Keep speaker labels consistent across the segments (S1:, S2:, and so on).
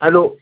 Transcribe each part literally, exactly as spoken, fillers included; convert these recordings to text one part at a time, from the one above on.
S1: Aló,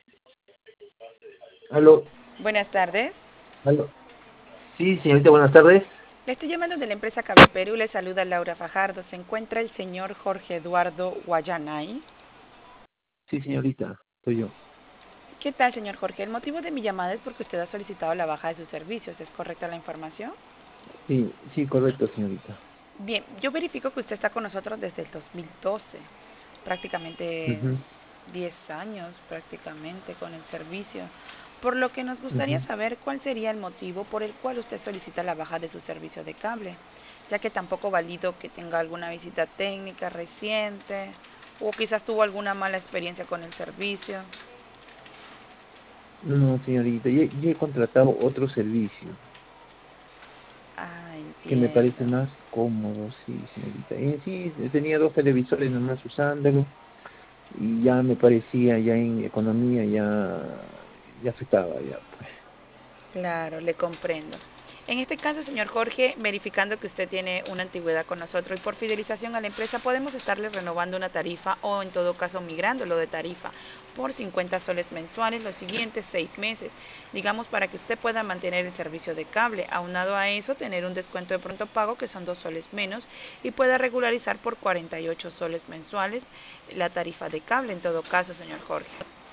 S1: aló,
S2: Buenas tardes.
S1: aló. Sí, señorita, buenas tardes.
S2: Le estoy llamando de la empresa Cable Perú. Le saluda Laura Fajardo. Se encuentra el señor Jorge Eduardo Guayanay.
S1: Sí, señorita, soy yo.
S2: ¿Qué tal, señor Jorge? El motivo de mi llamada es porque usted ha solicitado la baja de sus servicios. ¿Es correcta la información?
S1: Sí, sí, correcto, señorita.
S2: Bien, yo verifico que usted está con nosotros desde el dos mil doce. Prácticamente
S1: Ujú,
S2: diez años prácticamente con el servicio. Por lo que nos gustaría
S1: ujú.
S2: saber cuál sería el motivo por el cual usted solicita la baja de su servicio de cable, ya que tampoco valido que tenga alguna visita técnica reciente o quizás tuvo alguna mala experiencia con el servicio.
S1: No, señorita, yo, yo he contratado otro servicio
S2: Ah,
S1: que me parece
S2: entiendo.
S1: más cómodo, sí, señorita. En sí, tenía dos televisores nomás usándolo y ya me parecía, ya en economía, ya, ya afectaba, ya, pues.
S2: Claro, le comprendo. En este caso, señor Jorge, verificando que usted tiene una antigüedad con nosotros y por fidelización a la empresa, podemos estarle renovando una tarifa o en todo caso migrándolo de tarifa por cincuenta soles mensuales los siguientes seis meses, digamos para que usted pueda mantener el servicio de cable. Aunado a eso, tener un descuento de pronto pago que son dos soles menos y pueda regularizar por cuarenta y ocho soles mensuales la tarifa de cable en todo caso, señor Jorge.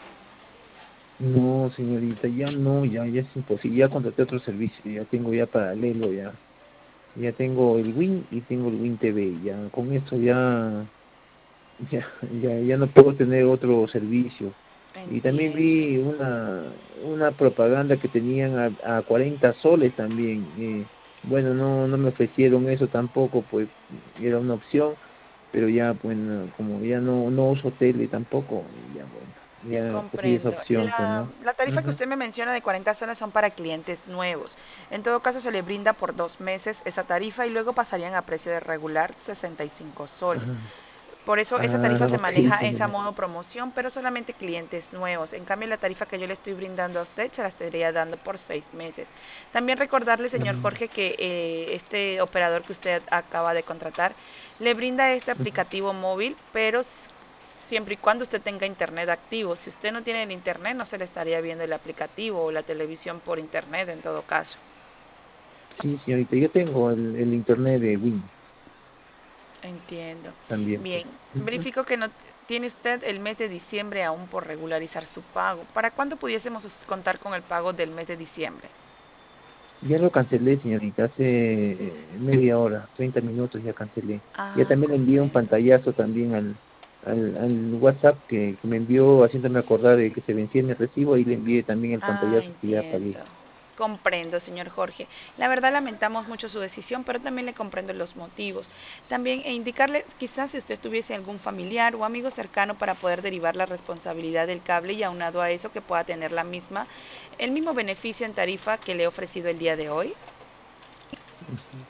S1: No, señorita, ya no, ya, ya es imposible. Ya contraté otro servicio, ya tengo ya paralelo, ya. Ya tengo el Win y tengo el Win T V. Ya con esto ya, ya, ya, ya no puedo tener otro servicio. Y también
S2: Entiendo.
S1: vi una, una propaganda que tenían a, a cuarenta soles también. Eh, bueno, no, no me ofrecieron eso tampoco, pues era una opción, pero ya, bueno, como ya no, no uso tele tampoco, ya bueno, ya cogí esa
S2: Comprendo.
S1: opción, pues,
S2: La,
S1: ¿no?
S2: la tarifa que
S1: Ujú,
S2: usted me menciona de cuarenta soles son para clientes nuevos. En todo caso, se le brinda por dos meses esa tarifa y luego pasarían a precio de regular sesenta y cinco soles.
S1: ajá.
S2: Por eso esa
S1: Ah,
S2: tarifa se
S1: ok,
S2: maneja en esa
S1: señorita.
S2: modo promoción, pero solamente clientes nuevos. En cambio, la tarifa que yo le estoy brindando a usted se la estaría dando por seis meses. También recordarle, señor
S1: Mm,
S2: Jorge, que eh, este operador que usted acaba de contratar le brinda este
S1: ujú.
S2: aplicativo móvil, pero siempre y cuando usted tenga internet activo. Si usted no tiene el internet, no se le estaría viendo el aplicativo o la televisión por internet en todo caso.
S1: Sí, señorita, yo tengo el, el internet de Win
S2: Entiendo.
S1: también, pues.
S2: Bien,
S1: Ujú.
S2: verifico que no tiene usted el mes de diciembre aún por regularizar su pago. ¿Para cuándo pudiésemos contar con el pago del mes de diciembre?
S1: Ya lo cancelé, señorita, hace eh, media hora, treinta minutos ya cancelé. Ya
S2: Ah,
S1: también le envié un
S2: comprendo.
S1: pantallazo también al, al, al WhatsApp que, que me envió haciéndome acordar de que se vencía mi recibo y le envié también el
S2: Ah,
S1: pantallazo que ya
S2: entiendo.
S1: pagué.
S2: Comprendo, señor Jorge. La verdad lamentamos mucho su decisión, pero también le comprendo los motivos. También e indicarle, quizás si usted tuviese algún familiar o amigo cercano para poder derivar la responsabilidad del cable y aunado a eso que pueda tener la misma, el mismo beneficio en tarifa que le he ofrecido el día de hoy.
S1: Ujú.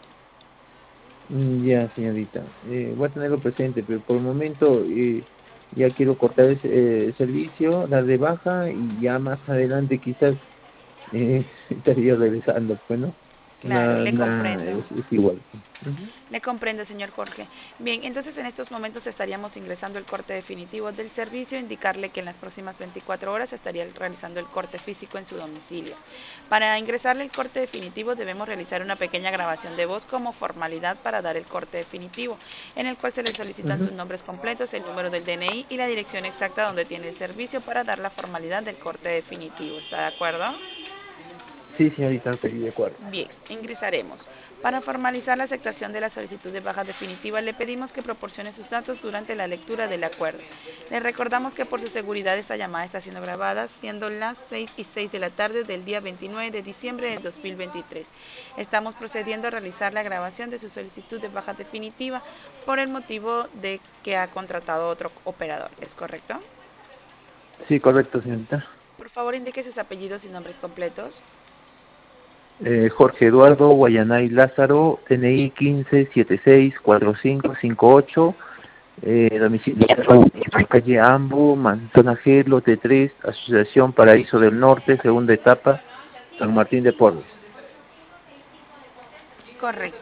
S1: Mm, ya, señorita, eh, voy a tenerlo presente, pero por el momento eh, ya quiero cortar ese eh, servicio, dar de baja y ya más adelante quizás eh, estaría regresando, pues, ¿no?
S2: Claro,
S1: Nada,
S2: le
S1: nada,
S2: comprendo.
S1: es, es igual. Ujú.
S2: Le comprendo, señor Jorge. Bien, entonces en estos momentos estaríamos ingresando el corte definitivo del servicio, indicarle que en las próximas veinticuatro horas estaría realizando el corte físico en su domicilio. Para ingresarle el corte definitivo debemos realizar una pequeña grabación de voz como formalidad para dar el corte definitivo, en el cual se le solicitan sus
S1: Ujú.
S2: nombres completos, el número del D N I y la dirección exacta donde tiene el servicio para dar la formalidad del corte definitivo. ¿Está de acuerdo?
S1: Sí, señorita, ok, de acuerdo.
S2: Bien, ingresaremos. Para formalizar la aceptación de la solicitud de baja definitiva, le pedimos que proporcione sus datos durante la lectura del acuerdo. Le recordamos que por su seguridad esta llamada está siendo grabada, siendo las seis y seis de la tarde del día veintinueve de diciembre del dos mil veintitrés. Estamos procediendo a realizar la grabación de su solicitud de baja definitiva por el motivo de que ha contratado otro operador. ¿Es correcto?
S1: Sí, correcto, señorita.
S2: Por favor, indique sus apellidos y nombres completos.
S1: Eh, Jorge Eduardo Guayanay Lázaro, T N I quince setenta y seis cuarenta y cinco cincuenta y ocho, eh, domicilio en calle Ambu, Manzana G, lote tres, Asociación Paraíso del Norte, segunda etapa, San Martín de Porres.
S2: Correcto.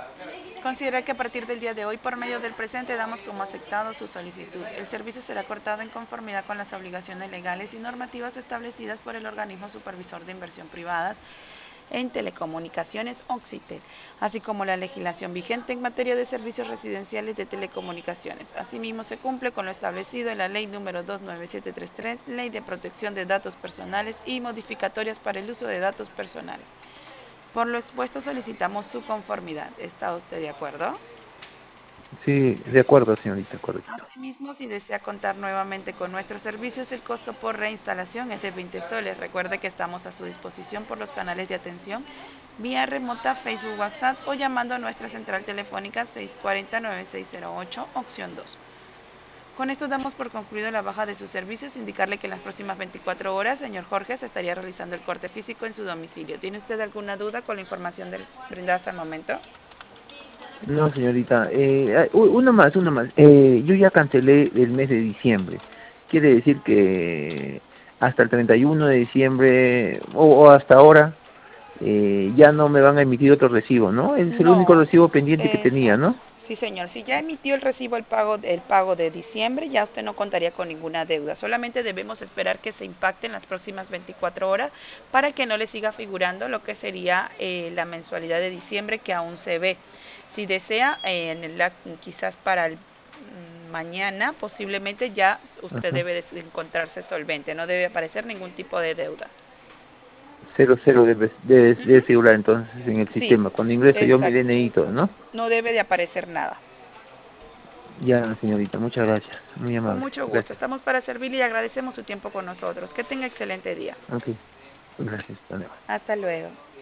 S2: Considera que a partir del día de hoy, por medio del presente, damos como aceptado su solicitud. El servicio será cortado en conformidad con las obligaciones legales y normativas establecidas por el organismo supervisor de inversión privadas en telecomunicaciones Oxitel, así como la legislación vigente en materia de servicios residenciales de telecomunicaciones. Asimismo, se cumple con lo establecido en la Ley número dos nueve siete tres tres, Ley de Protección de Datos Personales y modificatorias para el uso de datos personales. Por lo expuesto, solicitamos su conformidad. ¿Está usted de acuerdo?
S1: Sí, de acuerdo, señorita, correcto.
S2: Asimismo, si desea contar nuevamente con nuestros servicios, el costo por reinstalación es de veinte soles. Recuerde que estamos a su disposición por los canales de atención vía remota, Facebook, WhatsApp o llamando a nuestra central telefónica seis cuatro cero, nueve seis cero ocho, opción dos. Con esto damos por concluido la baja de sus servicios, indicarle que en las próximas veinticuatro horas, señor Jorge, se estaría realizando el corte físico en su domicilio. ¿Tiene usted alguna duda con la información del, brindada hasta el momento?
S1: No, señorita, eh, una más, una más. Eh, yo ya cancelé el mes de diciembre. Quiere decir que hasta el treinta y uno de diciembre o, o hasta ahora eh, ya no me van a emitir otro recibo, ¿no? Es el único
S2: No,
S1: recibo pendiente que tenía,
S2: exacto.
S1: ¿no?
S2: Sí, señor. Si ya emitió el recibo el pago, el pago de diciembre, ya usted no contaría con ninguna deuda. Solamente debemos esperar que se impacte en las próximas veinticuatro horas para que no le siga figurando lo que sería eh, la mensualidad de diciembre que aún se ve. Si desea, eh, en la, quizás para el mm, mañana, posiblemente ya usted
S1: Ajá.
S2: debe de encontrarse solvente. No debe aparecer ningún tipo de deuda.
S1: Cero, cero debe, debe, debe
S2: Ujú.
S1: figurar entonces en el
S2: Sí,
S1: sistema. Cuando ingreso yo mi
S2: exacto.
S1: D N I y todo, ¿no?
S2: No debe de aparecer nada.
S1: Ya, señorita, muchas gracias. Muy
S2: Con
S1: amable.
S2: mucho gusto.
S1: Gracias.
S2: Estamos para servirle y agradecemos su tiempo con nosotros. Que tenga excelente día.
S1: Ok. Gracias. Hasta luego.
S2: Hasta luego.